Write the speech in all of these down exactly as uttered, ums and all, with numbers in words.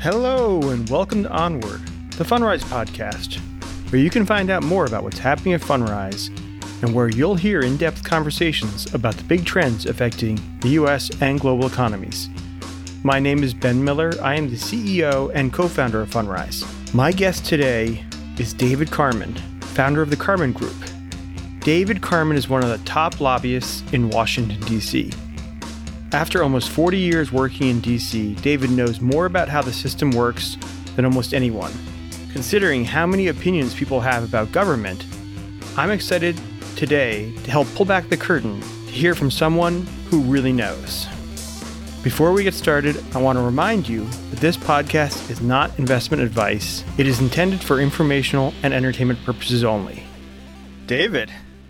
Hello, and welcome to Onward, the Fundrise podcast, where you can find out more about what's happening at Fundrise and where you'll hear in-depth conversations about the big trends affecting the U S and global economies. My name is Ben Miller. I am the C E O and co-founder of Fundrise. My guest today is David Carman, founder of the Carman Group. David Carman is one of the top lobbyists in Washington, D C After almost forty years working in D C, David knows more about how the system works than almost anyone. Considering how many opinions people have about government, I'm excited today to help pull back the curtain to hear from someone who really knows. Before we get started, I want to remind you that this podcast is not investment advice. It is intended for informational and entertainment purposes only. David.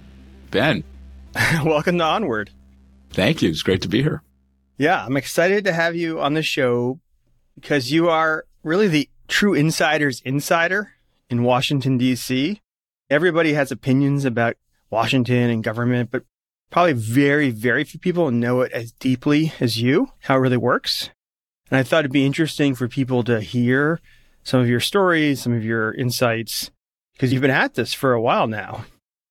Ben. Welcome to Onward. Thank you. It's great to be here. Yeah, I'm excited to have you on the show because you are really the true insider's insider in Washington, D C Everybody has opinions about Washington and government, but probably very, very few people know it as deeply as you, how it really works. And I thought it'd be interesting for people to hear some of your stories, some of your insights, because you've been at this for a while now.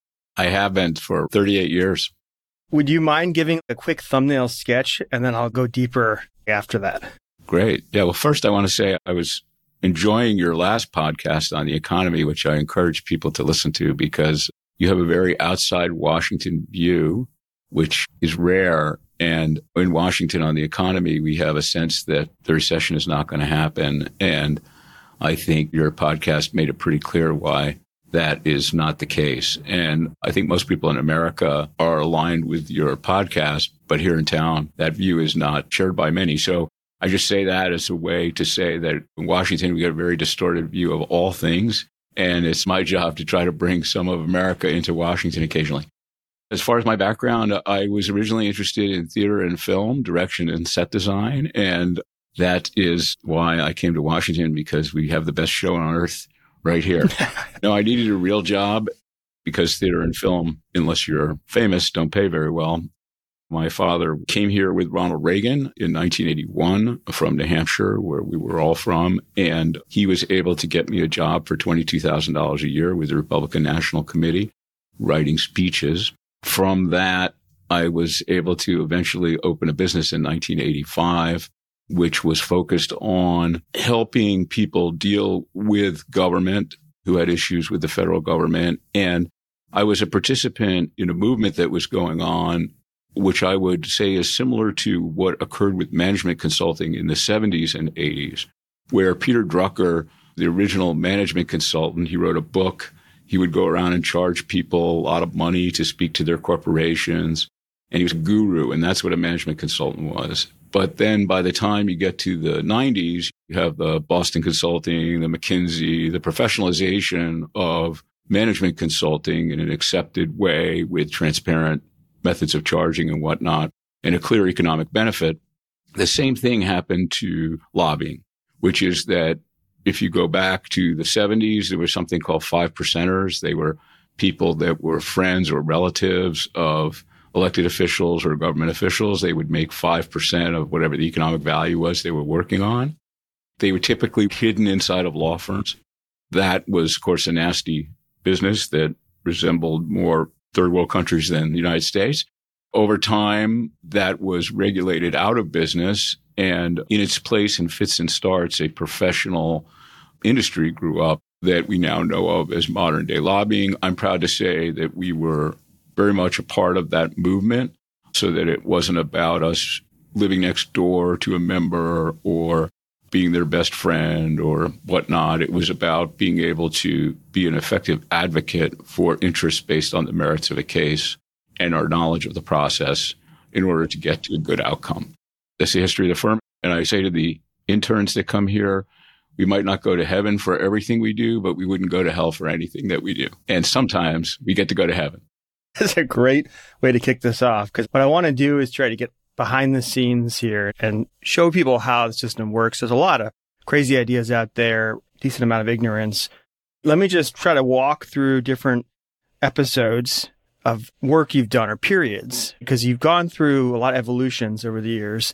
I have been for thirty-eight years. Would you mind giving a quick thumbnail sketch, and then I'll go deeper after that? Great. Yeah, well, first I want to say I was enjoying your last podcast on the economy, which I encourage people to listen to because you have a very outside Washington view, which is rare. And in Washington on the economy, we have a sense that the recession is not going to happen. And I think your podcast made it pretty clear why that is not the case. And I think most people in America are aligned with your podcast, but here in town, that view is not shared by many. So I just say that as a way to say that in Washington, we get a very distorted view of all things. And it's my job to try to bring some of America into Washington occasionally. As far as my background, I was originally interested in theater and film, direction and set design. And that is why I came to Washington, because we have the best show on earth right here. No, I needed a real job because theater and film, unless you're famous, don't pay very well. My father came here with Ronald Reagan in nineteen eighty-one from New Hampshire, where we were all from. And he was able to get me a job for twenty-two thousand dollars a year with the Republican National Committee, writing speeches. From that, I was able to eventually open a business in nineteen eighty-five, which was focused on helping people deal with government who had issues with the federal government. And I was a participant in a movement that was going on, which I would say is similar to what occurred with management consulting in the seventies and eighties, where Peter Drucker, the original management consultant, he wrote a book. He would go around and charge people a lot of money to speak to their corporations. And he was a guru, and that's what a management consultant was. But then by the time you get to the nineties, you have the Boston Consulting, the McKinsey, the professionalization of management consulting in an accepted way with transparent methods of charging and whatnot, and a clear economic benefit. The same thing happened to lobbying, which is that if you go back to the seventies, there was something called five percenters. They were people that were friends or relatives of elected officials or government officials. They would make five percent of whatever the economic value was they were working on. They were typically hidden inside of law firms. That was, of course, a nasty business that resembled more third world countries than the United States. Over time, that was regulated out of business, and in its place in fits and starts, a professional industry grew up that we now know of as modern day lobbying. I'm proud to say that we were very much a part of that movement, so that it wasn't about us living next door to a member or being their best friend or whatnot. It was about being able to be an effective advocate for interests based on the merits of a case and our knowledge of the process in order to get to a good outcome. That's the history of the firm. And I say to the interns that come here, we might not go to heaven for everything we do, but we wouldn't go to hell for anything that we do. And sometimes we get to go to heaven. That's a great way to kick this off, because what I want to do is try to get behind the scenes here and show people how the system works. There's a lot of crazy ideas out there, decent amount of ignorance. Let me just try to walk through different episodes of work you've done or periods, because you've gone through a lot of evolutions over the years.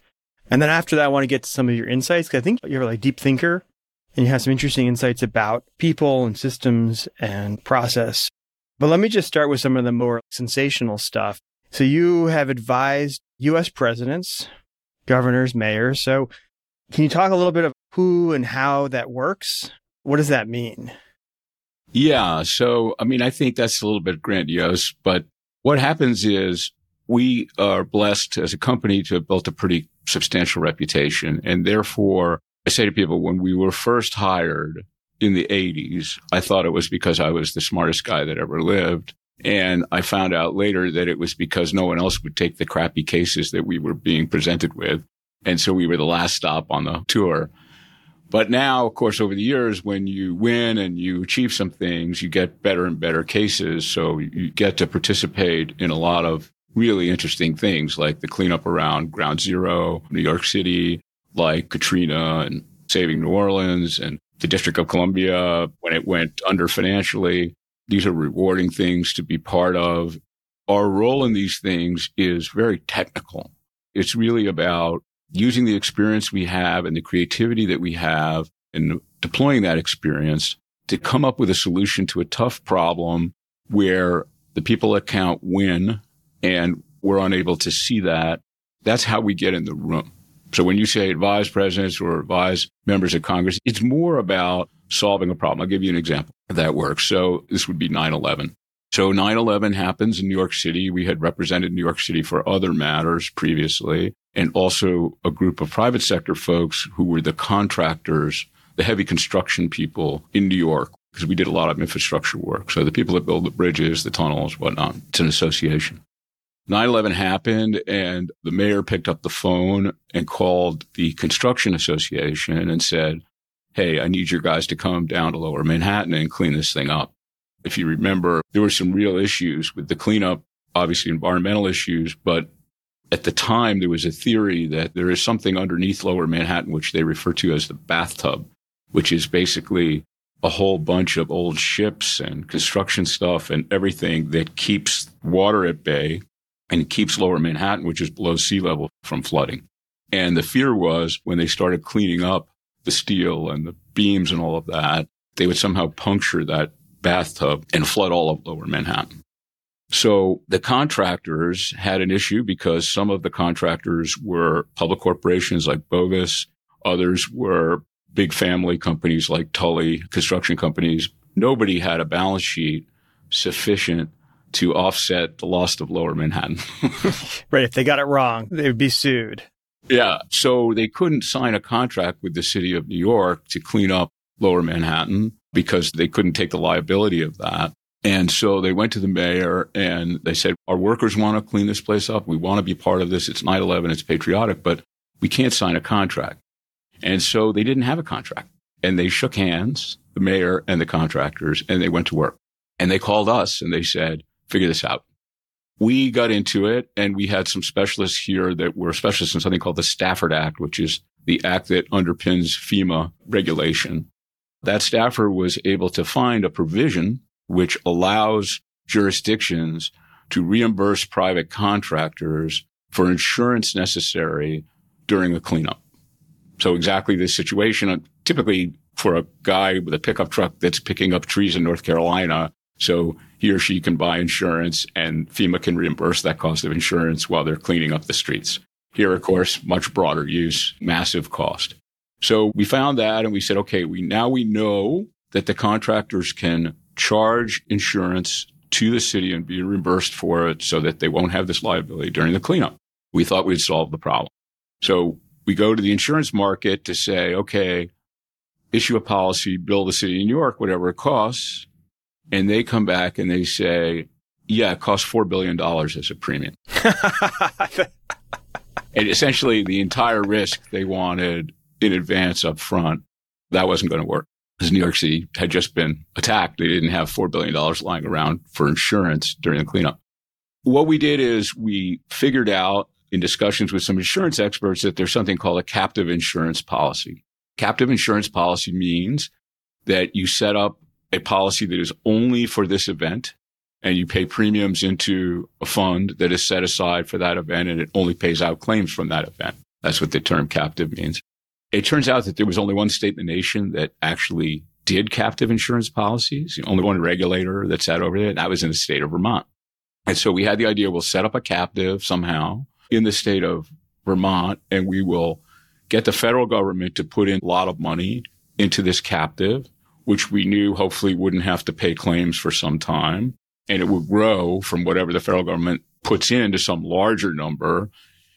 And then after that, I want to get to some of your insights, because I think you're like a deep thinker and you have some interesting insights about people and systems and process. But let me just start with some of the more sensational stuff. So you have advised U S presidents, governors, mayors. So can you talk a little bit of who and how that works? What does that mean? Yeah. So, I mean, I think that's a little bit grandiose, but what happens is we are blessed as a company to have built a pretty substantial reputation. And therefore, I say to people, when we were first hired in the eighties, I thought it was because I was the smartest guy that ever lived. And I found out later that it was because no one else would take the crappy cases that we were being presented with. And so we were the last stop on the tour. But now, of course, over the years, when you win and you achieve some things, you get better and better cases. So you get to participate in a lot of really interesting things like the cleanup around Ground Zero, New York City, like Katrina and Saving New Orleans, and the District of Columbia when it went under financially. These are rewarding things to be part of. Our role in these things is very technical. It's really about using the experience we have and the creativity that we have and deploying that experience to come up with a solution to a tough problem where the people that count win and we're unable to see that. That's how we get in the room. So when you say advise presidents or advise members of Congress, it's more about solving a problem. I'll give you an example that works. So this would be nine eleven. So nine eleven happens in New York City. We had represented New York City for other matters previously, and also a group of private sector folks who were the contractors, the heavy construction people in New York, because we did a lot of infrastructure work. So the people that build the bridges, the tunnels, whatnot, it's an association. nine eleven happened, and the mayor picked up the phone and called the Construction Association and said, hey, I need your guys to come down to Lower Manhattan and clean this thing up. If you remember, there were some real issues with the cleanup, obviously environmental issues, but at the time there was a theory that there is something underneath Lower Manhattan, which they refer to as the bathtub, which is basically a whole bunch of old ships and construction stuff and everything that keeps water at bay and keeps Lower Manhattan, which is below sea level, from flooding. And the fear was when they started cleaning up the steel and the beams and all of that, they would somehow puncture that bathtub and flood all of Lower Manhattan. So the contractors had an issue because some of the contractors were public corporations like Bogus. Others were big family companies like Tully, construction companies. Nobody had a balance sheet sufficient to offset the loss of Lower Manhattan. Right. If they got it wrong, they would be sued. Yeah. So they couldn't sign a contract with the city of New York to clean up Lower Manhattan because they couldn't take the liability of that. And so they went to the mayor and they said, our workers want to clean this place up. We want to be part of this. It's nine eleven. It's patriotic, but we can't sign a contract. And so they didn't have a contract. And they shook hands, the mayor and the contractors, and they went to work. And they called us and they said, figure this out. We got into it, and we had some specialists here that were specialists in something called the Stafford Act, which is the act that underpins FEMA regulation. That staffer was able to find a provision which allows jurisdictions to reimburse private contractors for insurance necessary during a cleanup. So exactly this situation, typically for a guy with a pickup truck that's picking up trees in North Carolina, so he or she can buy insurance and FEMA can reimburse that cost of insurance while they're cleaning up the streets. Here, of course, much broader use, massive cost. So we found that and we said, okay, we now we know that the contractors can charge insurance to the city and be reimbursed for it so that they won't have this liability during the cleanup. We thought we'd solve the problem. So we go to the insurance market to say, okay, issue a policy, bill the city of New York, whatever it costs. And they come back and they say, yeah, it costs four billion dollars as a premium. And essentially the entire risk they wanted in advance up front, that wasn't going to work. Because New York City had just been attacked. They didn't have four billion dollars lying around for insurance during the cleanup. What we did is we figured out in discussions with some insurance experts that there's something called a captive insurance policy. Captive insurance policy means that you set up a policy that is only for this event, and you pay premiums into a fund that is set aside for that event, and it only pays out claims from that event. That's what the term captive means. It turns out that there was only one state in the nation that actually did captive insurance policies, only one regulator that sat over there, and that was in the state of Vermont. And so we had the idea, we'll set up a captive somehow in the state of Vermont, and we will get the federal government to put in a lot of money into this captive, which we knew hopefully wouldn't have to pay claims for some time. And it would grow from whatever the federal government puts in to some larger number.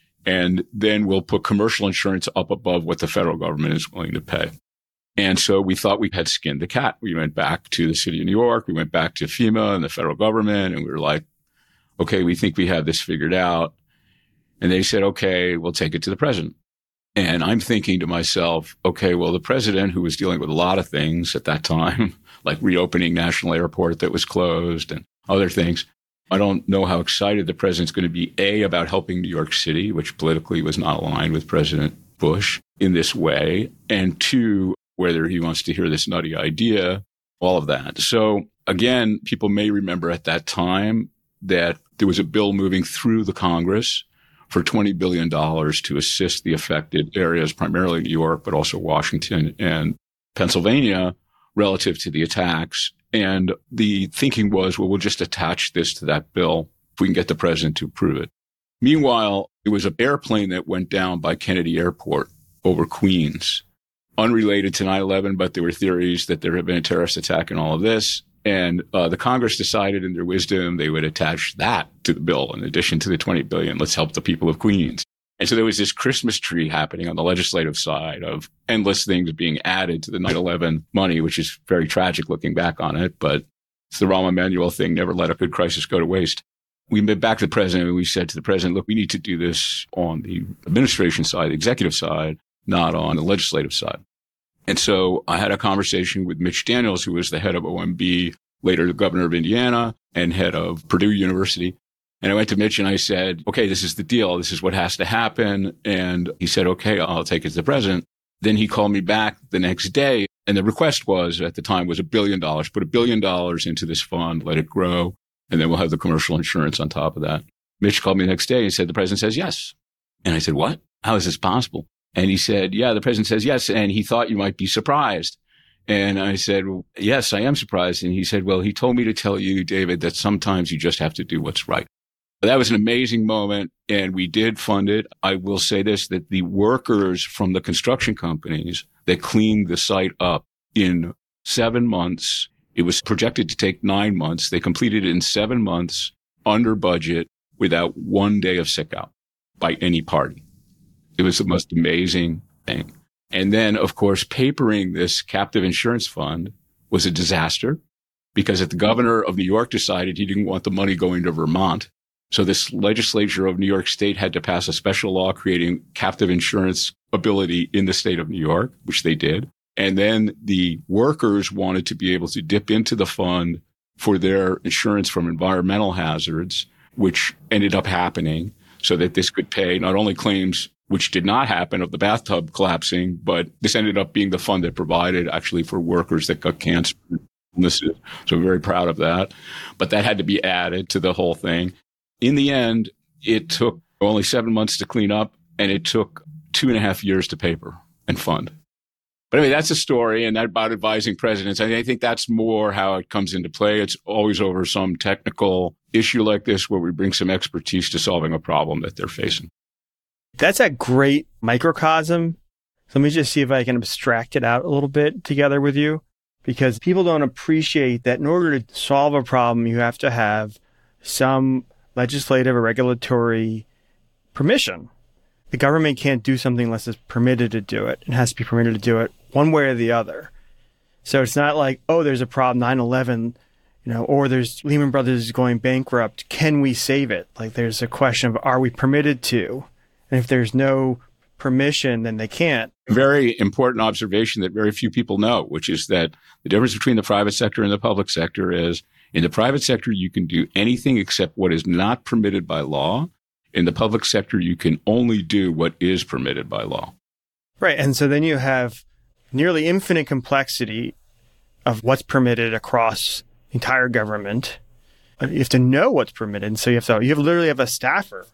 And then we'll put commercial insurance up above what the federal government is willing to pay. And so we thought we had skinned the cat. We went back to the city of New York. We went back to FEMA and the federal government. And we were like, okay, we think we have this figured out. And they said, okay, we'll take it to the president. And I'm thinking to myself, okay, well, the president, who was dealing with a lot of things at that time, like reopening National Airport that was closed and other things, I don't know how excited the president's going to be, A, about helping New York City, which politically was not aligned with President Bush in this way, and two, whether he wants to hear this nutty idea, all of that. So again, people may remember at that time that there was a bill moving through the Congress for twenty billion dollars to assist the affected areas, primarily New York, but also Washington and Pennsylvania, relative to the attacks. And the thinking was, well, we'll just attach this to that bill if we can get the president to approve it. Meanwhile, it was an airplane that went down by Kennedy Airport over Queens, unrelated to nine eleven, but there were theories that there had been a terrorist attack and all of this. And uh, the Congress decided in their wisdom they would attach that to the bill in addition to the twenty billion dollars. Let's help the people of Queens. And so there was this Christmas tree happening on the legislative side of endless things being added to the nine eleven money, which is very tragic looking back on it. But it's the Rahm Emanuel thing, never let a good crisis go to waste. We went back to the president and we said to the president, look, we need to do this on the administration side, the executive side, not on the legislative side. And so I had a conversation with Mitch Daniels, who was the head of O M B, later the governor of Indiana and head of Purdue University. And I went to Mitch and I said, okay, this is the deal. This is what has to happen. And he said, okay, I'll take it to the president. Then he called me back the next day. And the request was, at the time, was a billion dollars. Put a billion dollars into this fund, let it grow, and then we'll have the commercial insurance on top of that. Mitch called me the next day and said, the president says yes. And I said, what? How is this possible? And he said, yeah, the president says yes. And he thought you might be surprised. And I said, well, yes, I am surprised. And he said, well, he told me to tell you, David, that sometimes you just have to do what's right. That was an amazing moment, and we did fund it. I will say this, that the workers from the construction companies that cleaned the site up in seven months, it was projected to take nine months. They completed it in seven months, under budget, without one day of sick out by any party. It was the most amazing thing. And then, of course, papering this captive insurance fund was a disaster because if the governor of New York decided he didn't want the money going to Vermont, so this legislature of New York State had to pass a special law creating captive insurance ability in the state of New York, which they did. And then the workers wanted to be able to dip into the fund for their insurance from environmental hazards, which ended up happening so that this could pay not only claims which did not happen of the bathtub collapsing, but this ended up being the fund that provided actually for workers that got cancer. So I'm very proud of that. But that had to be added to the whole thing. In the end, it took only seven months to clean up, and it took two and a half years to paper and fund. But anyway, that's a story, and that about advising presidents. I, mean, I think that's more how it comes into play. It's always over some technical issue like this where we bring some expertise to solving a problem that they're facing. That's a great microcosm. So let me just see if I can abstract it out a little bit together with you, because people don't appreciate that in order to solve a problem, you have to have some legislative or regulatory permission. The government can't do something unless it's permitted to do it. It has to be permitted to do it one way or the other. So it's not like, oh, there's a problem, nine eleven, you know, or there's Lehman Brothers going bankrupt. Can we save it? Like there's a question of, are we permitted to? And if there's no permission, then they can't. Very important observation that very few people know, which is that the difference between the private sector and the public sector is in the private sector, you can do anything except what is not permitted by law. In the public sector, you can only do what is permitted by law. Right. And so then you have nearly infinite complexity of what's permitted across the entire government. You have to know what's permitted. And so you have to, you have literally have a staffer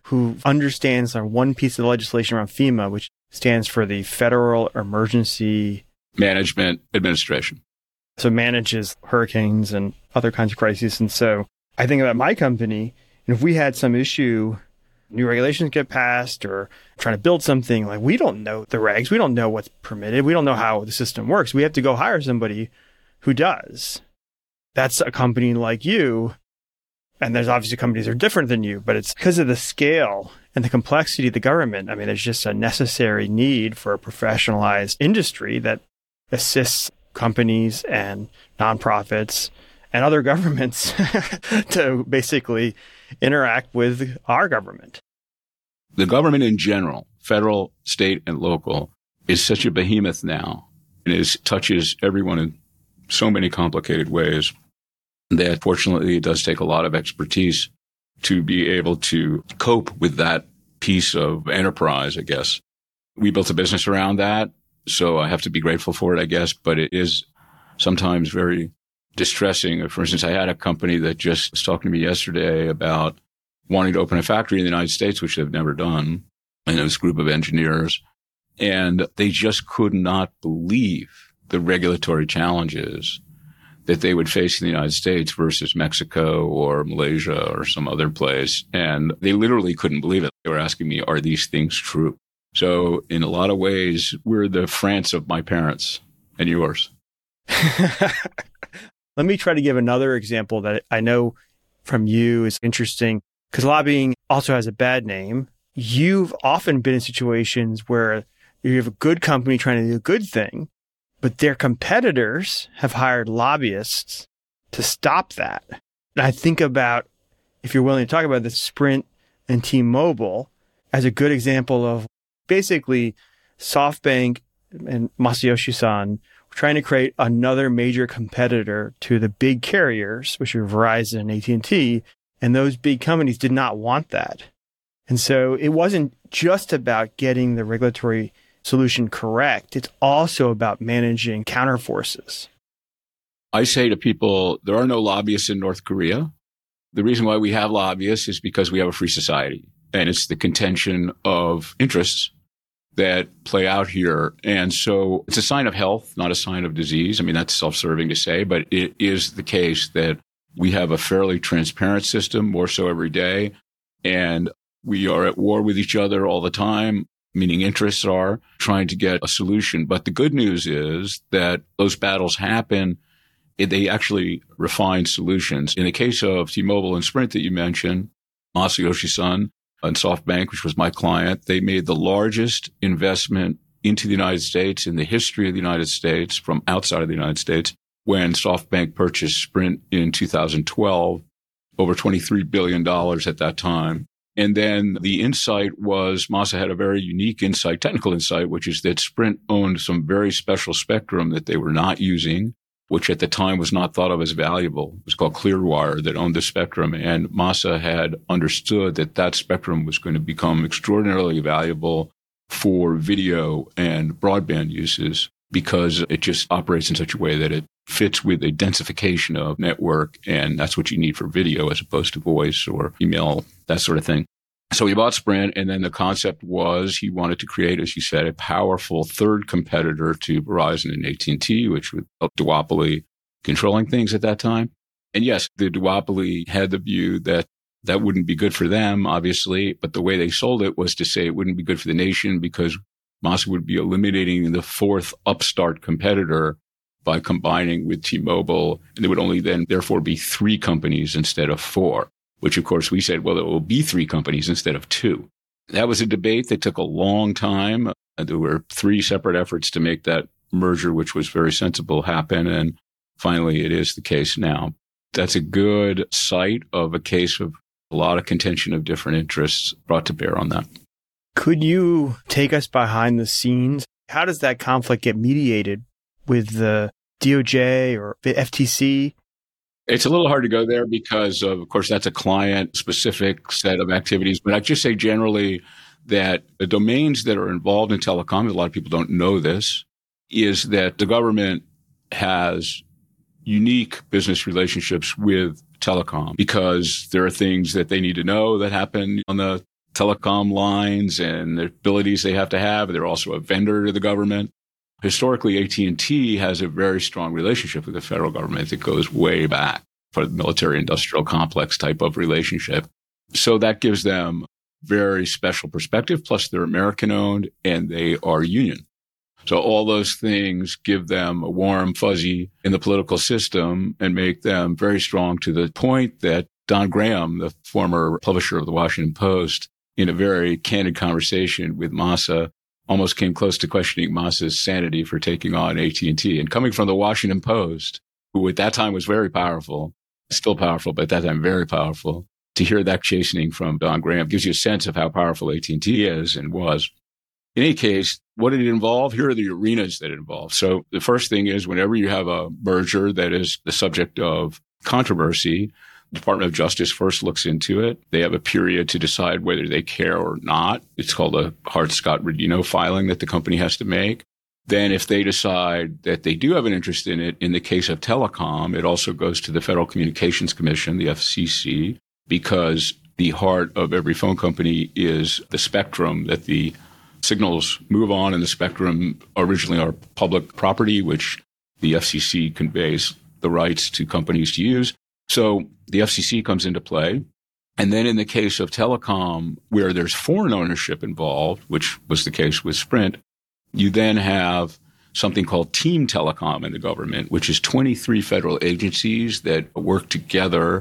who understands our one piece of the legislation around FEMA, which stands for the Federal Emergency Management Administration. So manages hurricanes and other kinds of crises. And so I think about my company, and if we had some issue, new regulations get passed or trying to build something, like we don't know the regs. We don't know what's permitted. We don't know how the system works. We have to go hire somebody who does. That's a company like you. And there's obviously companies that are different than you, but it's because of the scale and the complexity of the government. I mean, there's just a necessary need for a professionalized industry that assists companies and nonprofits and other governments to basically interact with our government. The government in general, federal, state, and local, is such a behemoth now, and it touches everyone in so many complicated ways that fortunately it does take a lot of expertise to be able to cope with that piece of enterprise, I guess. We built a business around that, so I have to be grateful for it, I guess, but it is sometimes very distressing. For instance, I had a company that just was talking to me yesterday about wanting to open a factory in the United States, which they've never done, and this group of engineers, and they just could not believe the regulatory challenges that they would face in the United States versus Mexico or Malaysia or some other place. And they literally couldn't believe it. They were asking me, are these things true? So in a lot of ways, we're the France of my parents and yours. Let me try to give another example that I know from you is interesting, because lobbying also has a bad name. You've often been in situations where you have a good company trying to do a good thing, but their competitors have hired lobbyists to stop that. And I think about, if you're willing to talk about this, Sprint and T-Mobile as a good example of basically SoftBank and Masayoshi-san were trying to create another major competitor to the big carriers, which are Verizon and A T and T, and those big companies did not want that. And so it wasn't just about getting the regulatory solution correct. It's also about managing counterforces. I say to people, there are no lobbyists in North Korea. The reason why we have lobbyists is because we have a free society, and it's the contention of interests that play out here. And so it's a sign of health, not a sign of disease. I mean, that's self-serving to say, but it is the case that we have a fairly transparent system, more so every day, and we are at war with each other all the time, meaning interests are trying to get a solution. But the good news is that those battles happen, they actually refine solutions. In the case of T-Mobile and Sprint that you mentioned, Masayoshi-san and SoftBank, which was my client, they made the largest investment into the United States in the history of the United States from outside of the United States when SoftBank purchased Sprint in two thousand twelve, over twenty-three billion dollars at that time. And then the insight was, Masa had a very unique insight, technical insight, which is that Sprint owned some very special spectrum that they were not using, which at the time was not thought of as valuable. It was called Clearwire that owned the spectrum. And Masa had understood that that spectrum was going to become extraordinarily valuable for video and broadband uses because it just operates in such a way that it fits with a densification of network. And that's what you need for video as opposed to voice or email, that sort of thing. So he bought Sprint, and then the concept was he wanted to create, as you said, a powerful third competitor to Verizon and A T and T, which would help duopoly controlling things at that time. And yes, the duopoly had the view that that wouldn't be good for them, obviously, but the way they sold it was to say it wouldn't be good for the nation because Masa would be eliminating the fourth upstart competitor by combining with T-Mobile, and there would only then therefore be three companies instead of four, which of course we said, well, there will be three companies instead of two. That was a debate that took a long time. There were three separate efforts to make that merger, which was very sensible, happen. And finally, it is the case now. That's a good site of a case of a lot of contention of different interests brought to bear on that. Could you take us behind the scenes? How does that conflict get mediated with the D O J or the F T C? It's a little hard to go there because, of, of course, that's a client-specific set of activities. But I'd just say generally that the domains that are involved in telecom, a lot of people don't know this, is that the government has unique business relationships with telecom because there are things that they need to know that happen on the telecom lines and the abilities they have to have. They're also a vendor to the government. Historically, A T and T has a very strong relationship with the federal government that goes way back for the military-industrial complex type of relationship. So that gives them very special perspective. Plus, they're American-owned and they are union. So all those things give them a warm fuzzy in the political system and make them very strong, to the point that Don Graham, the former publisher of the Washington Post, in a very candid conversation with Masa, almost came close to questioning Masa's sanity for taking on A T and T. And coming from the Washington Post, who at that time was very powerful, still powerful, but at that time very powerful, to hear that chastening from Don Graham gives you a sense of how powerful A T and T is and was. In any case, what did it involve? Here are the arenas that it involved. So the first thing is, whenever you have a merger that is the subject of controversy, the Department of Justice first looks into it. They have a period to decide whether they care or not. It's called a Hart-Scott-Rodino filing that the company has to make. Then if they decide that they do have an interest in it, in the case of telecom, it also goes to the Federal Communications Commission, the F C C, because the heart of every phone company is the spectrum that the signals move on, and the spectrum originally are public property, which the F C C conveys the rights to companies to use. So the F C C comes into play. And then in the case of telecom, where there's foreign ownership involved, which was the case with Sprint, you then have something called Team Telecom in the government, which is twenty-three federal agencies that work together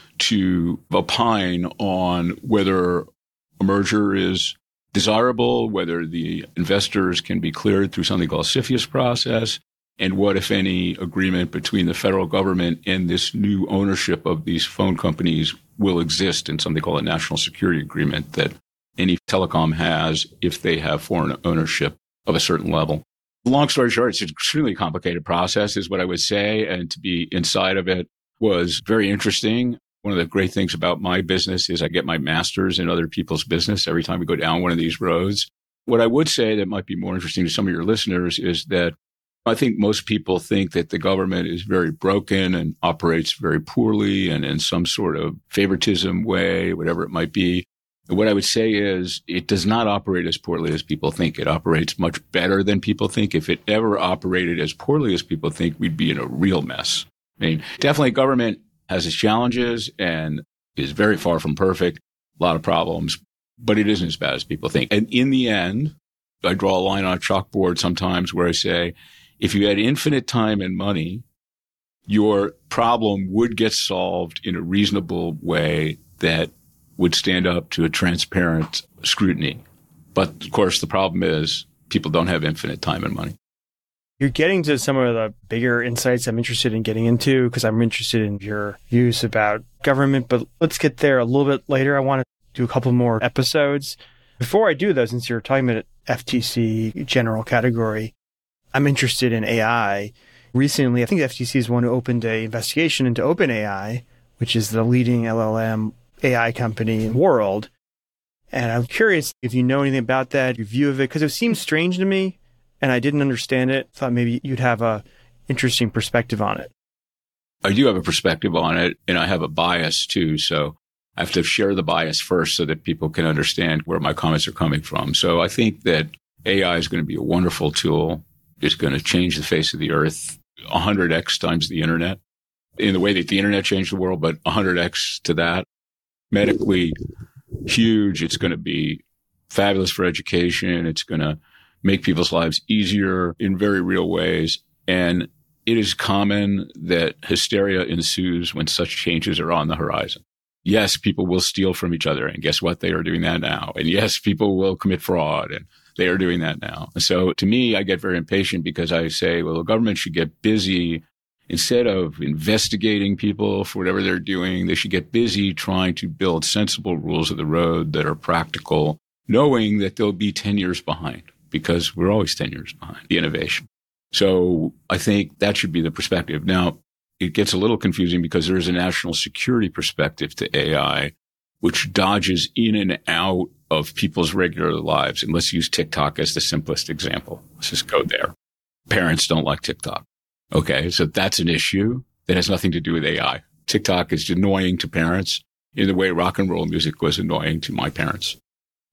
to opine on whether a merger is desirable, whether the investors can be cleared through something called CFIUS process, and what, if any, agreement between the federal government and this new ownership of these phone companies will exist in something called a national security agreement that any telecom has if they have foreign ownership of a certain level. Long story short, it's an extremely complicated process, is what I would say, and to be inside of it was very interesting. One of the great things about my business is I get my master's in other people's business every time we go down one of these roads. What I would say that might be more interesting to some of your listeners is that I think most people think that the government is very broken and operates very poorly and in some sort of favoritism way, whatever it might be. And what I would say is it does not operate as poorly as people think. It operates much better than people think. If it ever operated as poorly as people think, we'd be in a real mess. I mean, definitely government has its challenges and is very far from perfect, a lot of problems, but it isn't as bad as people think. And in the end, I draw a line on a chalkboard sometimes where I say, if you had infinite time and money, your problem would get solved in a reasonable way that would stand up to a transparent scrutiny. But of course, the problem is people don't have infinite time and money. You're getting to some of the bigger insights I'm interested in getting into because I'm interested in your views about government, but let's get there a little bit later. I want to do a couple more episodes. Before I do though, since you're talking about F T C general category, I'm interested in A I. Recently, I think the F T C is the one who opened an investigation into OpenAI, which is the leading L L M A I company in the world. And I'm curious if you know anything about that, your view of it, because it seems strange to me. And I didn't understand it. Thought maybe you'd have a interesting perspective on it. I do have a perspective on it, and I have a bias too. So I have to share the bias first so that people can understand where my comments are coming from. So I think that A I is going to be a wonderful tool. It's going to change the face of the earth one hundred x times the internet in the way that the internet changed the world, but one hundred x to that. Medically huge. It's going to be fabulous for education. It's going to make people's lives easier in very real ways. And it is common that hysteria ensues when such changes are on the horizon. Yes, people will steal from each other. And guess what? They are doing that now. And yes, people will commit fraud. And they are doing that now. So to me, I get very impatient because I say, well, the government should get busy. Instead of investigating people for whatever they're doing, they should get busy trying to build sensible rules of the road that are practical, knowing that they'll be ten years behind. Because we're always ten years behind the innovation. So I think that should be the perspective. Now, it gets a little confusing because there is a national security perspective to A I, which dodges in and out of people's regular lives. And let's use TikTok as the simplest example. Let's just go there. Parents don't like TikTok. Okay, so that's an issue that has nothing to do with A I. TikTok is annoying to parents in the way rock and roll music was annoying to my parents.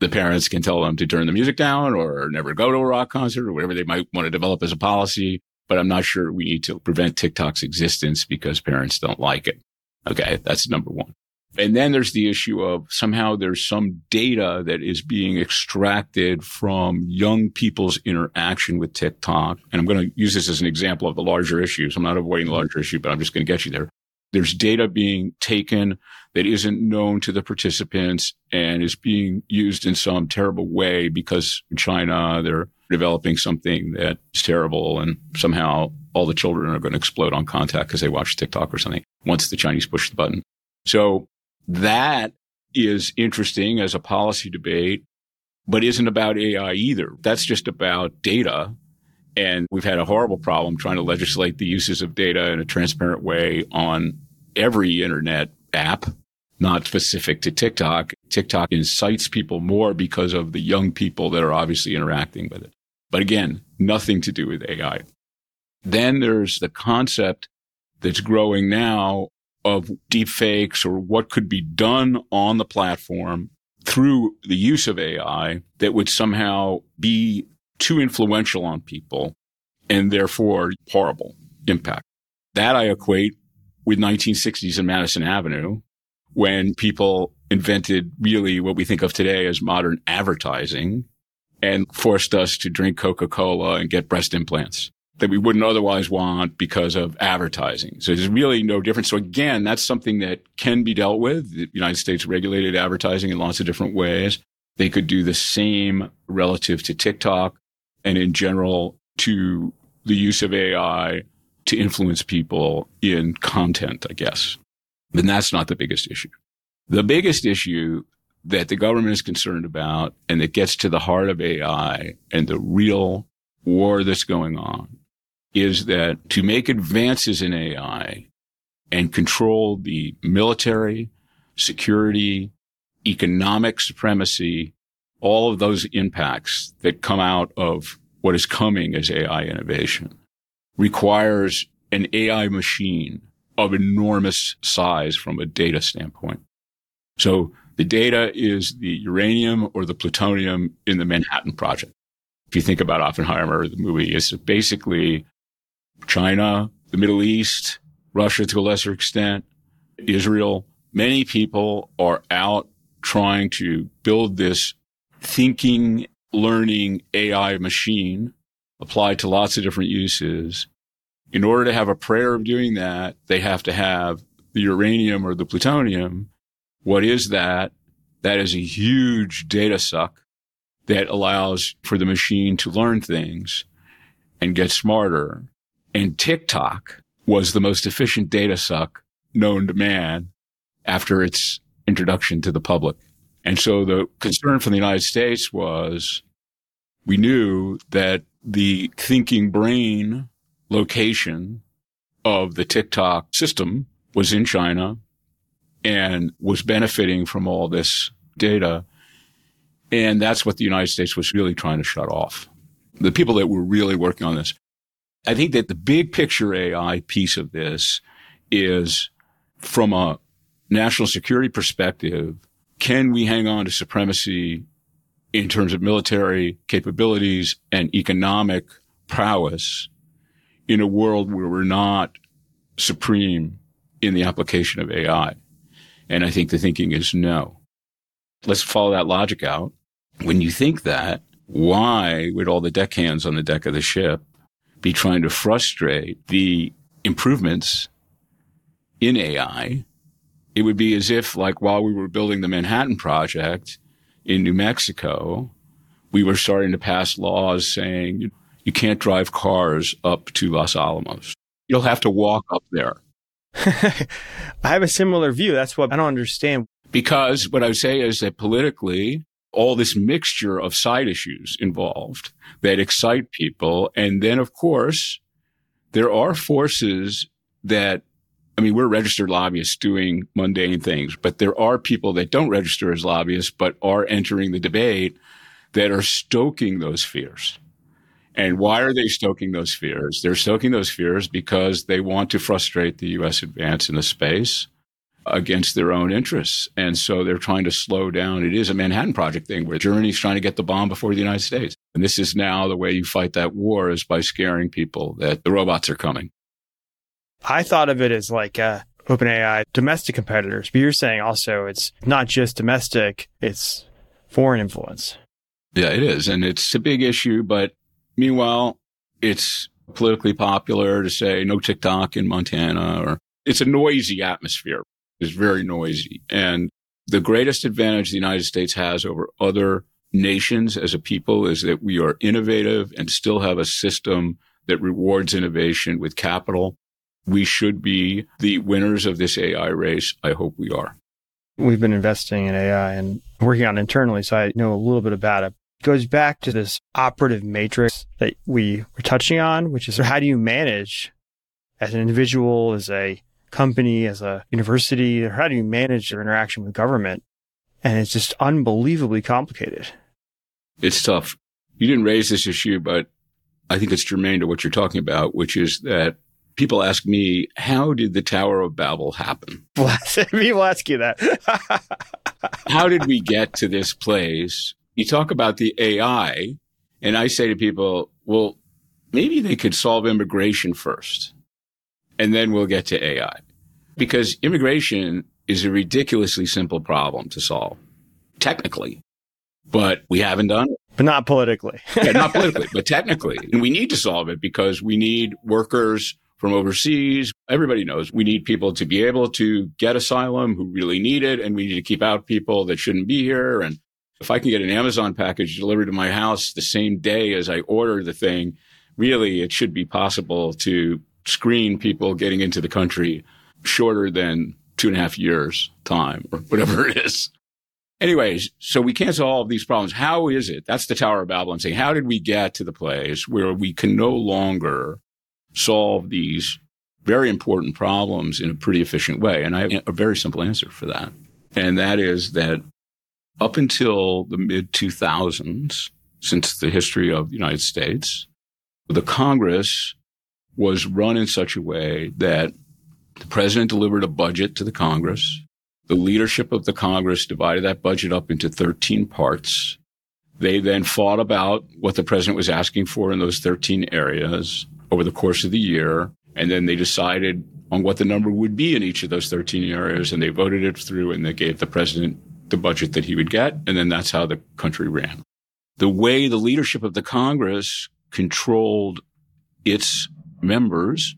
The parents can tell them to turn the music down or never go to a rock concert or whatever they might want to develop as a policy. But I'm not sure we need to prevent TikTok's existence because parents don't like it. Okay, that's number one. And then there's the issue of somehow there's some data that is being extracted from young people's interaction with TikTok. And I'm going to use this as an example of the larger issue. So I'm not avoiding the larger issue, but I'm just going to get you there. There's data being taken that isn't known to the participants and is being used in some terrible way because in China, they're developing something that is terrible and somehow all the children are going to explode on contact because they watch TikTok or something once the Chinese push the button. So that is interesting as a policy debate, but isn't about A I either. That's just about data. And we've had a horrible problem trying to legislate the uses of data in a transparent way on every internet app, not specific to TikTok. TikTok incites people more because of the young people that are obviously interacting with it. But again, nothing to do with A I. Then there's the concept that's growing now of deepfakes or what could be done on the platform through the use of A I that would somehow be too influential on people and therefore horrible impact. That I equate with nineteen sixties and Madison Avenue when people invented really what we think of today as modern advertising and forced us to drink Coca-Cola and get breast implants that we wouldn't otherwise want because of advertising. So there's really no difference. So again, that's something that can be dealt with. The United States regulated advertising in lots of different ways. They could do the same relative to TikTok and in general to the use of A I to influence people in content, I guess. And that's not the biggest issue. The biggest issue that the government is concerned about and that gets to the heart of A I and the real war that's going on is that to make advances in A I and control the military, security, economic supremacy, all of those impacts that come out of what is coming as A I innovation requires an A I machine of enormous size from a data standpoint. So the data is the uranium or the plutonium in the Manhattan Project. If you think about Oppenheimer, the movie, it's basically China, the Middle East, Russia to a lesser extent, Israel. Many people are out trying to build this thinking, learning A I machine applied to lots of different uses. In order to have a prayer of doing that, they have to have the uranium or the plutonium. What is that? That is a huge data suck that allows for the machine to learn things and get smarter. And TikTok was the most efficient data suck known to man after its introduction to the public. And so the concern from the United States was we knew that the thinking brain location of the TikTok system was in China and was benefiting from all this data. And that's what the United States was really trying to shut off. The people that were really working on this. I think that the big picture A I piece of this is from a national security perspective, can we hang on to supremacy in terms of military capabilities and economic prowess in a world where we're not supreme in the application of A I? And I think the thinking is no. Let's follow that logic out. When you think that, why would all the deckhands on the deck of the ship be trying to frustrate the improvements in A I? It would be as if, like, while we were building the Manhattan Project in New Mexico, we were starting to pass laws saying you can't drive cars up to Los Alamos. You'll have to walk up there. I have a similar view. That's what I don't understand. Because what I would say is that politically, all this mixture of side issues involved that excite people. And then, of course, there are forces that, I mean, we're registered lobbyists doing mundane things, but there are people that don't register as lobbyists, but are entering the debate that are stoking those fears. And why are they stoking those fears? They're stoking those fears because they want to frustrate the U S advance in the space. against their own interests. And so they're trying to slow down. It is a Manhattan Project thing where Germany's trying to get the bomb before the United States. And this is now the way you fight that war, is by scaring people that the robots are coming. I thought of it as like uh, OpenAI domestic competitors, but you're saying also it's not just domestic, it's foreign influence. Yeah, it is. And it's a big issue. But meanwhile, it's politically popular to say no TikTok in Montana, or it's a noisy atmosphere. It's very noisy. And the greatest advantage the United States has over other nations as a people is that we are innovative and still have a system that rewards innovation with capital. We should be the winners of this A I race. I hope we are. We've been investing in A I and working on it internally, so I know a little bit about it. It goes back to this operative matrix that we were touching on, which is how do you manage as an individual, as a company, as a university, or how do you manage your interaction with government? And it's just unbelievably complicated. It's tough. You didn't raise this issue, but I think it's germane to what you're talking about, which is that people ask me, how did the Tower of Babel happen? People ask you that. How did we get to this place? You talk about the A I, and I say to people, well, maybe they could solve immigration first, and then we'll get to A I. Because immigration is a ridiculously simple problem to solve, technically. But we haven't done it. But not politically. Yeah, not politically, but technically. And we need to solve it because we need workers from overseas. Everybody knows we need people to be able to get asylum who really need it, and we need to keep out people that shouldn't be here. And if I can get an Amazon package delivered to my house the same day as I order the thing, really it should be possible to screen people getting into the country shorter than two and a half years time or whatever it is. Anyways, so we can't solve these problems. How is it? That's the Tower of Babel. I'm saying, how did we get to the place where we can no longer solve these very important problems in a pretty efficient way? And I have a very simple answer for that. And that is that up until the mid two thousands, since the history of the United States, the Congress was run in such a way that the president delivered a budget to the Congress. The leadership of the Congress divided that budget up into thirteen parts. They then fought about what the president was asking for in those thirteen areas over the course of the year. And then they decided on what the number would be in each of those thirteen areas. And they voted it through, and they gave the president the budget that he would get. And then that's how the country ran. The way the leadership of the Congress controlled its members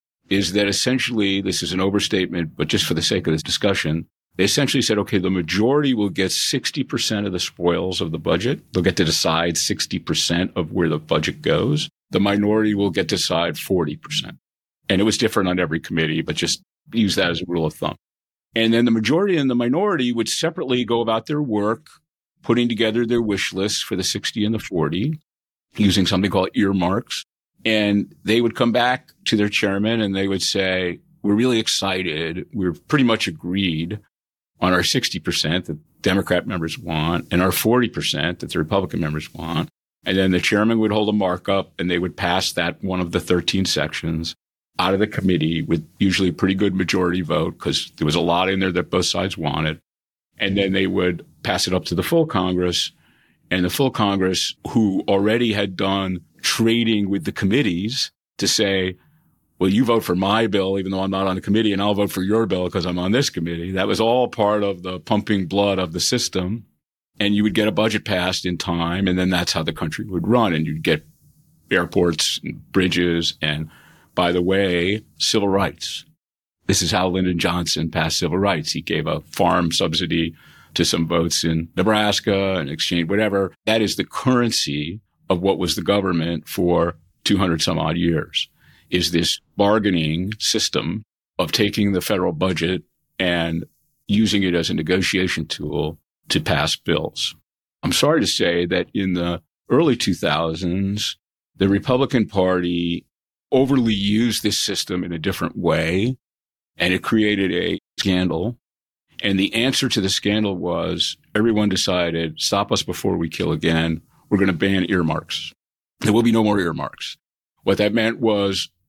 is that essentially, this is an overstatement, but just for the sake of this discussion, they essentially said, okay, the majority will get sixty percent of the spoils of the budget. They'll get to decide sixty percent of where the budget goes. The minority will get to decide forty percent. And it was different on every committee, but just use that as a rule of thumb. And then the majority and the minority would separately go about their work, putting together their wish lists for the sixty and the forty, using something called earmarks. And they would come back to their chairman and they would say, we're really excited. We're pretty much agreed on our sixty percent that Democrat members want and our forty percent that the Republican members want. And then the chairman would hold a markup and they would pass that one of the thirteen sections out of the committee with usually a pretty good majority vote because there was a lot in there that both sides wanted. And then they would pass it up to the full Congress, and the full Congress, who already had done trading with the committees to say, well, you vote for my bill, even though I'm not on the committee, and I'll vote for your bill because I'm on this committee. That was all part of the pumping blood of the system. And you would get a budget passed in time, and then that's how the country would run. And you'd get airports and bridges. And by the way, civil rights. This is how Lyndon Johnson passed civil rights. He gave a farm subsidy to some votes in Nebraska and exchange whatever. That is the currency of what was the government for two hundred some odd years, is this bargaining system of taking the federal budget and using it as a negotiation tool to pass bills. I'm sorry to say that in the early two thousands, the Republican Party overly used this system in a different way, and it created a scandal. And the answer to the scandal was everyone decided, stop us before we kill again. We're going to ban earmarks. There will be no more earmarks. What that meant was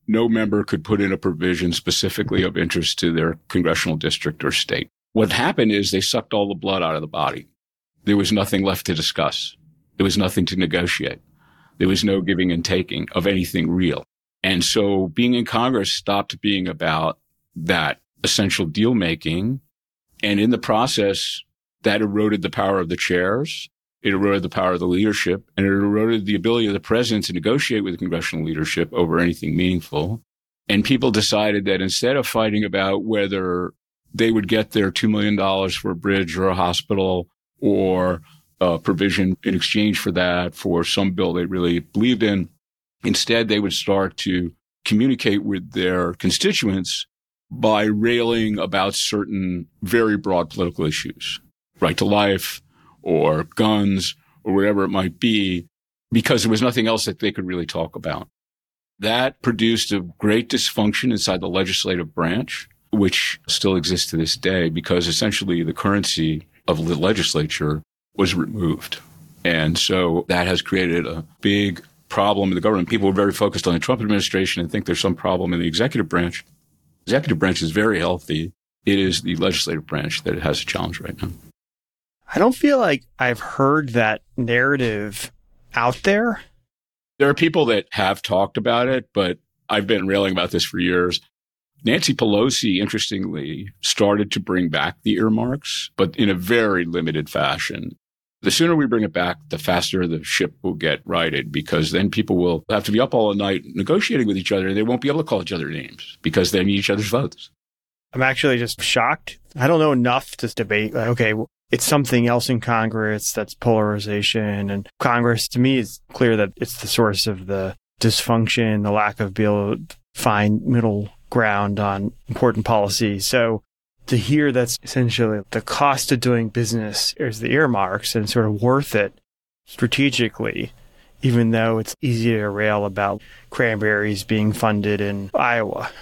no member could put in a provision specifically of interest to their congressional district or state. What happened is they sucked all the blood out of the body. There was nothing left to discuss. There was nothing to negotiate. There was no giving and taking of anything real. And so being in Congress stopped being about that essential deal making. And in the process, that eroded the power of the chairs. It eroded the power of the leadership, and it eroded the ability of the president to negotiate with the congressional leadership over anything meaningful. And people decided that instead of fighting about whether they would get their two million dollars for a bridge or a hospital or a provision in exchange for that for some bill they really believed in, instead they would start to communicate with their constituents by railing about certain very broad political issues, right to life, or guns, or whatever it might be, because there was nothing else that they could really talk about. That produced a great dysfunction inside the legislative branch, which still exists to this day, because essentially the currency of the legislature was removed. And so that has created a big problem in the government. People are very focused on the Trump administration and think there's some problem in the executive branch. The executive branch is very healthy. It is the legislative branch that has a challenge right now. I don't feel like I've heard that narrative out there. There are people that have talked about it, but I've been railing about this for years. Nancy Pelosi, interestingly, started to bring back the earmarks, but in a very limited fashion. The sooner we bring it back, the faster the ship will get righted, because then people will have to be up all night negotiating with each other, and they won't be able to call each other names because they need each other's votes. I'm actually just shocked. I don't know enough to debate. Like, okay, it's something else in Congress that's polarization. And Congress, to me, is clear that it's the source of the dysfunction, the lack of being able to find middle ground on important policy. So to hear that's essentially the cost of doing business is the earmarks and sort of worth it strategically, even though it's easy to rail about cranberries being funded in Iowa.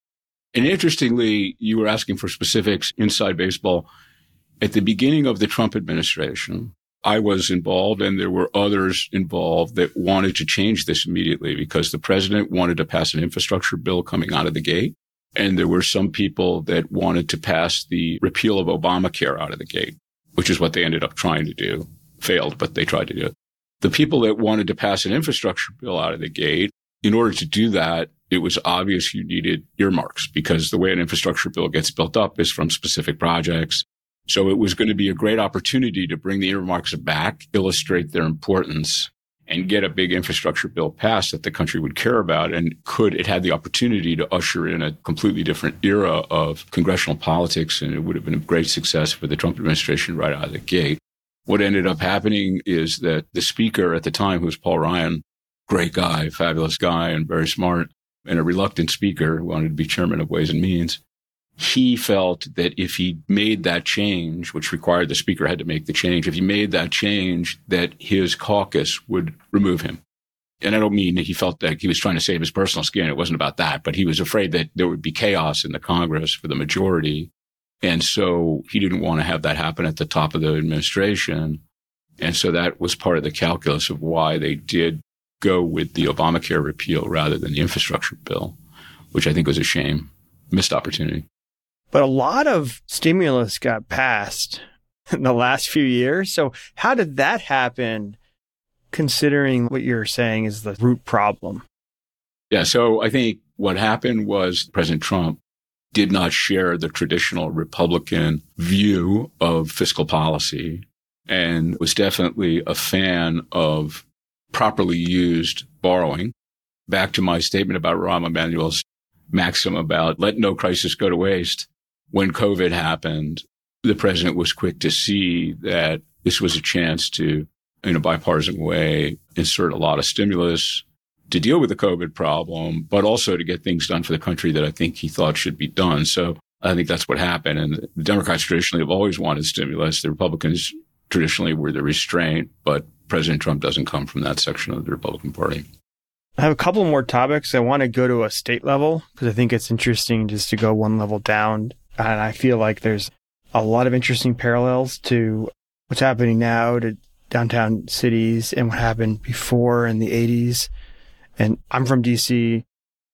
And interestingly, you were asking for specifics inside baseball. At the beginning of the Trump administration, I was involved, and there were others involved that wanted to change this immediately because the president wanted to pass an infrastructure bill coming out of the gate. And there were some people that wanted to pass the repeal of Obamacare out of the gate, which is what they ended up trying to do. Failed, but they tried to do it. The people that wanted to pass an infrastructure bill out of the gate, in order to do that, it was obvious you needed earmarks, because the way an infrastructure bill gets built up is from specific projects. So it was going to be a great opportunity to bring the earmarks back, illustrate their importance, and get a big infrastructure bill passed that the country would care about. And could it had the opportunity to usher in a completely different era of congressional politics, and it would have been a great success for the Trump administration right out of the gate. What ended up happening is that the speaker at the time, who was Paul Ryan, great guy, fabulous guy, and very smart, and a reluctant speaker who wanted to be chairman of Ways and Means, he felt that if he made that change, which required the speaker had to make the change, if he made that change, that his caucus would remove him. And I don't mean that he felt like he was trying to save his personal skin. It wasn't about that, but he was afraid that there would be chaos in the Congress for the majority. And so he didn't want to have that happen at the top of the administration. And so that was part of the calculus of why they did go with the Obamacare repeal rather than the infrastructure bill, which I think was a shame, missed opportunity. But a lot of stimulus got passed in the last few years. So how did that happen, considering what you're saying is the root problem? Yeah, so I think what happened was President Trump did not share the traditional Republican view of fiscal policy and was definitely a fan of properly used borrowing. Back to my statement about Rahm Emanuel's maxim about let no crisis go to waste. When COVID happened, the president was quick to see that this was a chance to, in a bipartisan way, insert a lot of stimulus to deal with the COVID problem, but also to get things done for the country that I think he thought should be done. So I think that's what happened. And the Democrats traditionally have always wanted stimulus. The Republicans traditionally were the restraint, but President Trump doesn't come from that section of the Republican Party. I have a couple more topics. I want to go to a state level because I think it's interesting just to go one level down. And I feel like there's a lot of interesting parallels to what's happening now to downtown cities and what happened before in the eighties. And I'm from D C.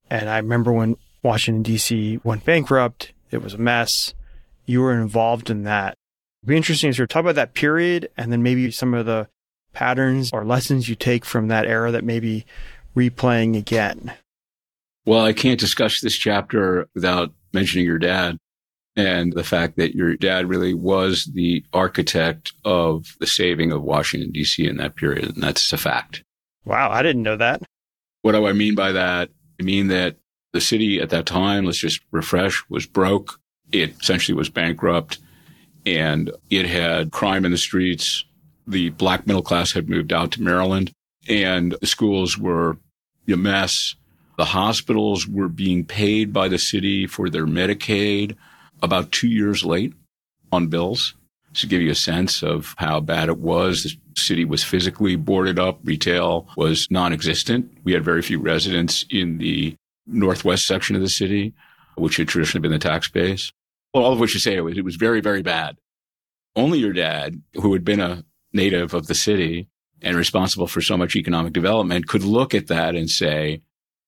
And I remember when Washington, D C went bankrupt, it was a mess. You were involved in that. It'd be interesting to sort of talk about that period and then maybe some of the patterns or lessons you take from that era that maybe replaying again. Well, I can't discuss this chapter without mentioning your dad and the fact that your dad really was the architect of the saving of Washington, D C in that period. And that's a fact. Wow, I didn't know that. What do I mean by that? I mean that the city at that time, let's just refresh, was broke. It essentially was bankrupt, and it had crime in the streets. The black middle class had moved out to Maryland, and the schools were a mess. The hospitals were being paid by the city for their Medicaid about two years late on bills. To give you a sense of how bad it was, the city was physically boarded up. Retail was non-existent. We had very few residents in the northwest section of the city, which had traditionally been the tax base. Well, all of which you say, it was, it was very, very bad. Only your dad, who had been a native of the city and responsible for so much economic development, could look at that and say,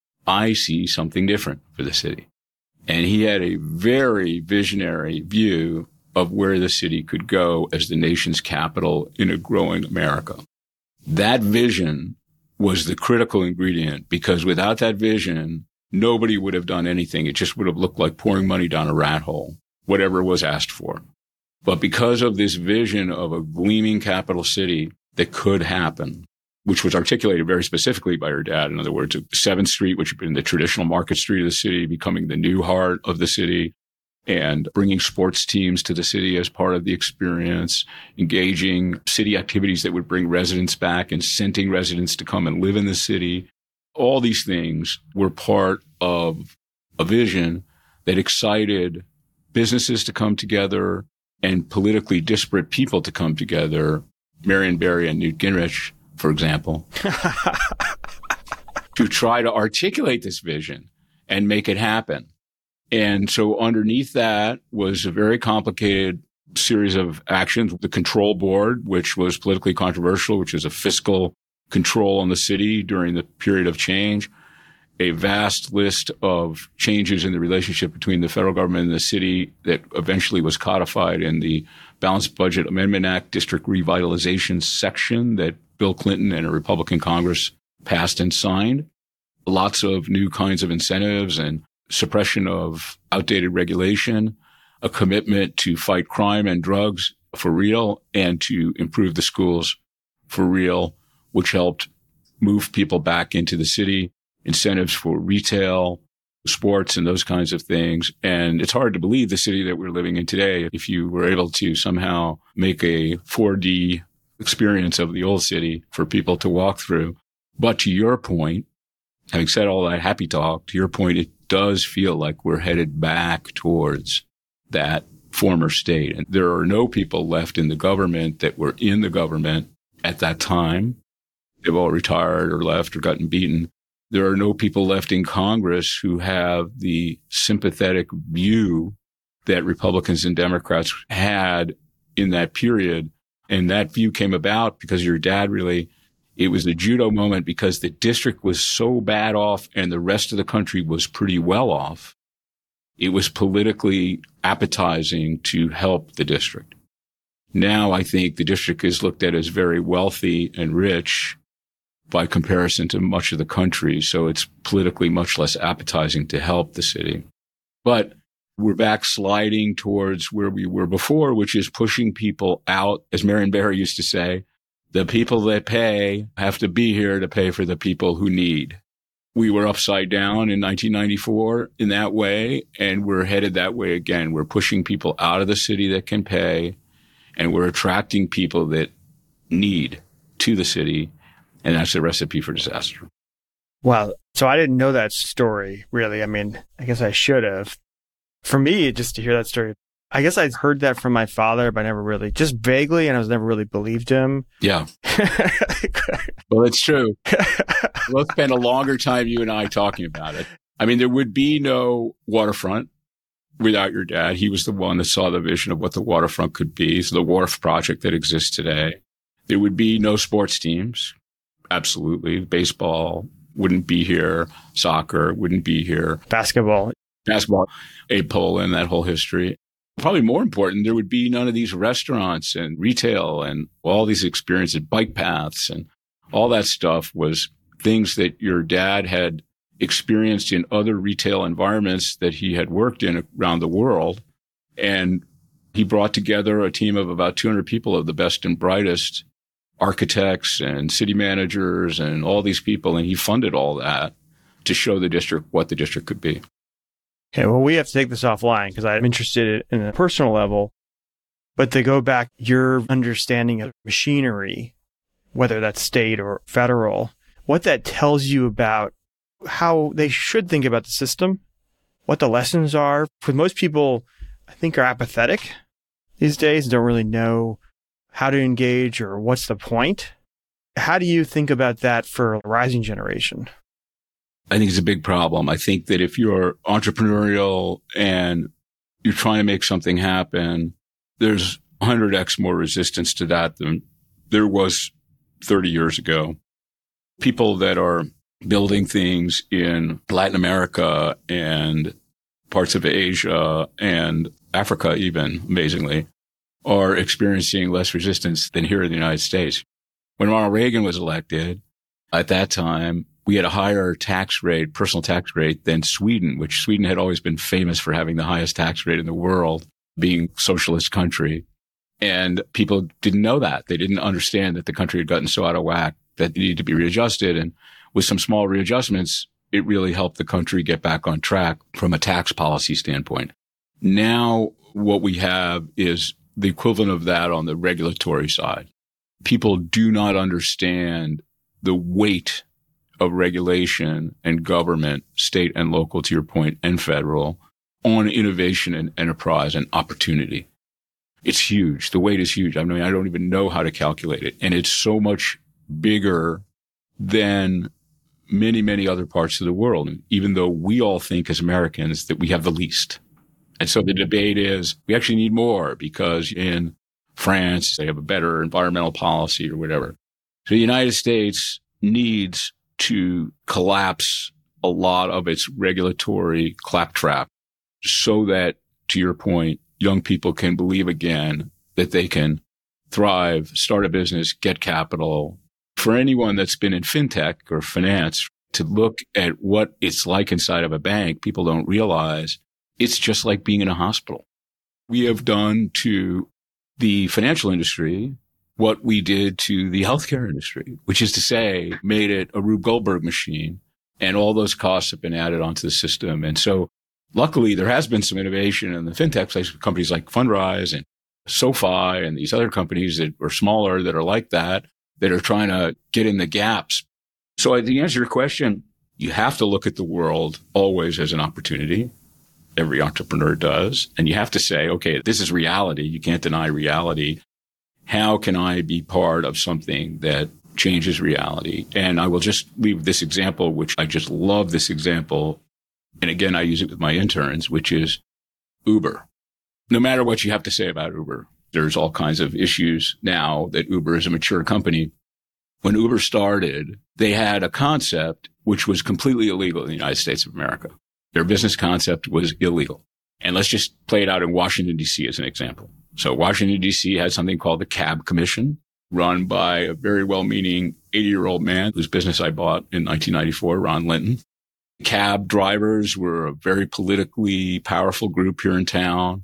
I see something different for the city. And he had a very visionary view of where the city could go as the nation's capital in a growing America. That vision was the critical ingredient, because without that vision, nobody would have done anything. It just would have looked like pouring money down a rat hole, whatever was asked for. But because of this vision of a gleaming capital city that could happen, which was articulated very specifically by your dad, in other words, seventh Street, which had been the traditional market street of the city, becoming the new heart of the city, and bringing sports teams to the city as part of the experience, engaging city activities that would bring residents back, incenting residents to come and live in the city. All these things were part of a vision that excited businesses to come together and politically disparate people to come together. Marion Barry and Newt Gingrich, for example, to try to articulate this vision and make it happen. And so underneath that was a very complicated series of actions. The control board, which was politically controversial, which is a fiscal control on the city during the period of change. A vast list of changes in the relationship between the federal government and the city that eventually was codified in the Balanced Budget Amendment Act District Revitalization section that Bill Clinton and a Republican Congress passed and signed. Lots of new kinds of incentives and suppression of outdated regulation, a commitment to fight crime and drugs for real, and to improve the schools for real, which helped move people back into the city, incentives for retail, sports, and those kinds of things. And it's hard to believe the city that we're living in today, if you were able to somehow make a four D experience of the old city for people to walk through. But to your point, having said all that happy talk, to your point, it does feel like we're headed back towards that former state. And there are no people left in the government that were in the government at that time. They've all retired or left or gotten beaten. There are no people left in Congress who have the sympathetic view that Republicans and Democrats had in that period. And that view came about because your dad really, it was the judo moment, because the district was so bad off and the rest of the country was pretty well off. It was politically appetizing to help the district. Now I think the district is looked at as very wealthy and rich by comparison to much of the country. So it's politically much less appetizing to help the city. But we're back sliding towards where we were before, which is pushing people out. As Marion Barry used to say, the people that pay have to be here to pay for the people who need. We were upside down in nineteen ninety-four in that way, and we're headed that way again. We're pushing people out of the city that can pay, and we're attracting people that need to the city. And that's a recipe for disaster. Wow. So I didn't know that story, really. I mean, I guess I should have. For me, just to hear that story, I guess I heard that from my father, but I never really, just vaguely, and I was never really believed him. Yeah. Well, it's true. We'll spend a longer time, you and I, talking about it. I mean, there would be no waterfront without your dad. He was the one that saw the vision of what the waterfront could be. So the Wharf project that exists today. There would be no sports teams. Absolutely. Baseball, wouldn't be here. Soccer wouldn't be here. Basketball. Basketball, Abe Pollin, that whole history. Probably more important, there would be none of these restaurants and retail and all these experiences, bike paths and all that stuff was things that your dad had experienced in other retail environments that he had worked in around the world. And he brought together a team of about two hundred people of the best and brightest architects and city managers and all these people. And he funded all that to show the district what the district could be. Okay, well, we have to take this offline because I'm interested in a personal level. But to go back, your understanding of machinery, whether that's state or federal, what that tells you about how they should think about the system, what the lessons are. For most people, I think, are apathetic these days, don't really know how to engage or what's the point. How do you think about that for a rising generation? I think it's a big problem. I think that if you're entrepreneurial and you're trying to make something happen, there's one hundred x more resistance to that than there was thirty years ago. People that are building things in Latin America and parts of Asia and Africa even, amazingly, are experiencing less resistance than here in the United States. When Ronald Reagan was elected, at that time, we had a higher tax rate, personal tax rate, than Sweden, which Sweden had always been famous for having the highest tax rate in the world, being a socialist country. And people didn't know that. They didn't understand that the country had gotten so out of whack that it needed to be readjusted. And with some small readjustments, it really helped the country get back on track from a tax policy standpoint. Now, what we have is the equivalent of that on the regulatory side. People do not understand the weight of regulation and government, state and local, to your point, and federal, on innovation and enterprise and opportunity. It's huge. The weight is huge. I mean, I don't even know how to calculate it. And it's so much bigger than many, many other parts of the world, even though we all think as Americans that we have the least. And so the debate is we actually need more because in France, they have a better environmental policy or whatever. So the United States needs to collapse a lot of its regulatory claptrap so that, to your point, young people can believe again that they can thrive, start a business, get capital. For anyone that's been in fintech or finance, to look at what it's like inside of a bank, people don't realize it's just like being in a hospital. We have done to the financial industry what we did to the healthcare industry, which is to say, made it a Rube Goldberg machine, and all those costs have been added onto the system. And so luckily, there has been some innovation in the fintech space, companies like Fundrise and SoFi and these other companies that are smaller that are like that, that are trying to get in the gaps. So to answer your question, you have to look at the world always as an opportunity. Every entrepreneur does. And you have to say, okay, this is reality. You can't deny reality. How can I be part of something that changes reality? And I will just leave this example, which I just love this example. And again, I use it with my interns, which is Uber. No matter what you have to say about Uber, there's all kinds of issues now that Uber is a mature company. When Uber started, they had a concept which was completely illegal in the United States of America. Their business concept was illegal. And let's just play it out in Washington, D C as an example. So Washington, D C had something called the Cab Commission, run by a very well-meaning eighty-year-old man whose business I bought in nineteen ninety-four, Ron Linton. Cab drivers were a very politically powerful group here in town.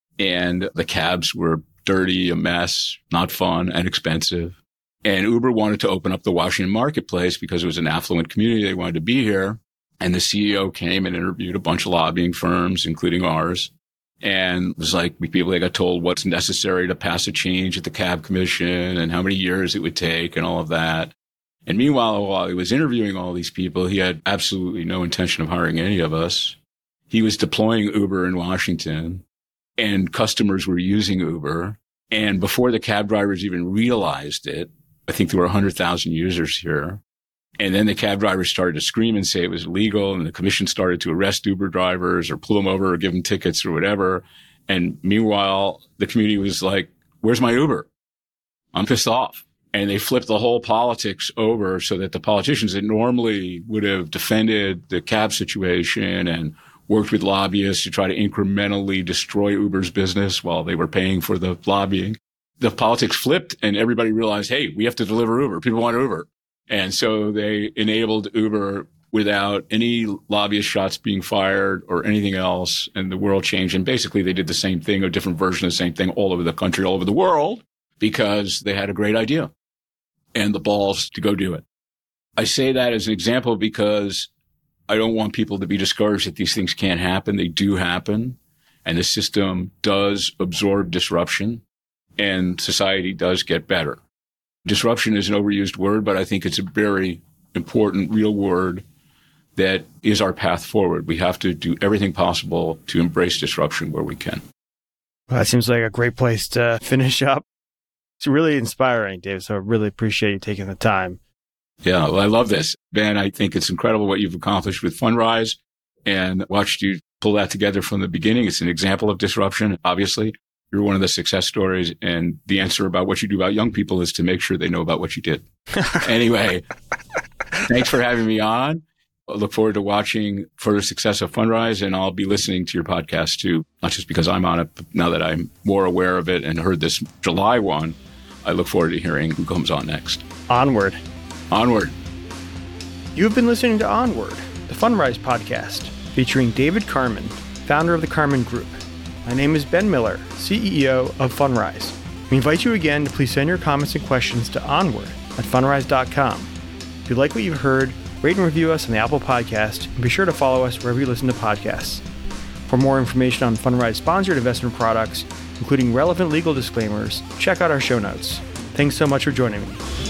And the cabs were dirty, a mess, not fun, and expensive. And Uber wanted to open up the Washington marketplace because it was an affluent community. They wanted to be here. And the C E O came and interviewed a bunch of lobbying firms, including ours. And it was like people, they got told what's necessary to pass a change at the Cab Commission and how many years it would take and all of that. And meanwhile, while he was interviewing all these people, he had absolutely no intention of hiring any of us. He was deploying Uber in Washington, and customers were using Uber. And before the cab drivers even realized it, I think there were one hundred thousand users here. And then the cab drivers started to scream and say it was illegal, and the commission started to arrest Uber drivers or pull them over or give them tickets or whatever. And meanwhile, the community was like, where's my Uber? I'm pissed off. And they flipped the whole politics over so that the politicians that normally would have defended the cab situation and worked with lobbyists to try to incrementally destroy Uber's business while they were paying for the lobbying, the politics flipped and everybody realized, hey, we have to deliver Uber. People want Uber. And so they enabled Uber without any lobbyist shots being fired or anything else. And the world changed. And basically they did the same thing, a different version of the same thing all over the country, all over the world, because they had a great idea and the balls to go do it. I say that as an example because I don't want people to be discouraged that these things can't happen. They do happen. And the system does absorb disruption and society does get better. Disruption is an overused word, but I think it's a very important, real word that is our path forward. We have to do everything possible to embrace disruption where we can. Well, that seems like a great place to finish up. It's really inspiring, Dave, so I really appreciate you taking the time. Yeah, well, I love this. Ben, I think it's incredible what you've accomplished with Fundrise and watched you pull that together from the beginning. It's an example of disruption, obviously. You're one of the success stories, and the answer about what you do about young people is to make sure they know about what you did. Anyway, thanks for having me on. I look forward to watching further success of Fundrise, and I'll be listening to your podcast too, not just because I'm on it, but now that I'm more aware of it and heard this July one, I look forward to hearing who comes on next. Onward. Onward. You've been listening to Onward, the Fundrise podcast, featuring David Carman, founder of the Carman Group. My name is Ben Miller, C E O of Fundrise. We invite you again to please send your comments and questions to onward at fundrise dot com. If you like what you've heard, rate and review us on the Apple Podcast, and be sure to follow us wherever you listen to podcasts. For more information on Fundrise sponsored investment products, including relevant legal disclaimers, check out our show notes. Thanks so much for joining me.